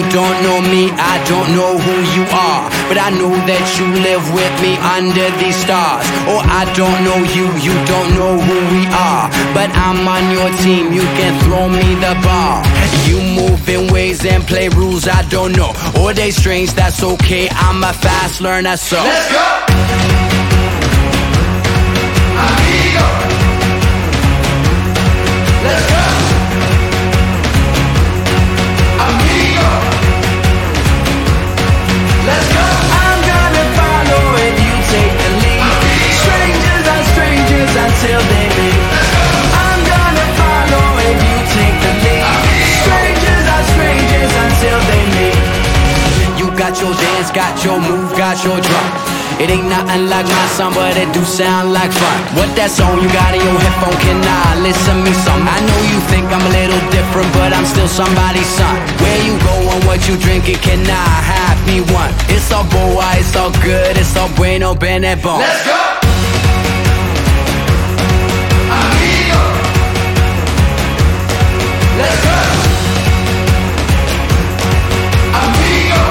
don't know me, I don't know who you are, but I know that you live with me under these stars. Oh, I don't know you, you don't know who we are, but I'm on your team, you can throw me the ball. You move in ways and play rules I don't know, or they strange, that's okay, I'm a fast learner, so let's go! Amigo! Let's go! Amigo! Let's go! I'm gonna follow if you take the lead. Amigo! Strangers are strangers until they meet. I'm gonna follow if you take the lead. Amigo! Strangers are strangers until they meet. You got your dance, got your move, got your drop. It ain't nothing like my song, but it do sound like fun. What that song you got in your headphone, can I listen me some? I know you think I'm a little different, but I'm still somebody's son. Where you going, what you drinking, can I have me one? It's all boy, it's all good, it's all bueno, bene bon. Let's go! Amigo! Let's go! Amigo!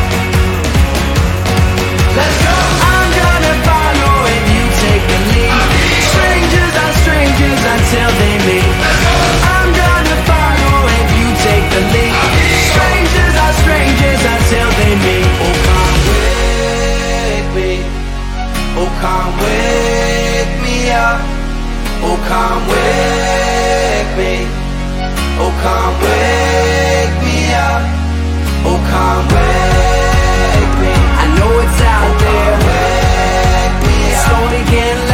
Let's go! I'm gonna follow if you take the lead. Amigo! Strangers are strangers until they meet. I'm gonna follow if you take the lead. Amigo! Strangers are strangers until they meet. Oh, come wake me. Oh, come wake me up. Oh, come wake me. Oh, come wake me up. Oh, come wake me. I know it's out there. Wake me up. Slowly getting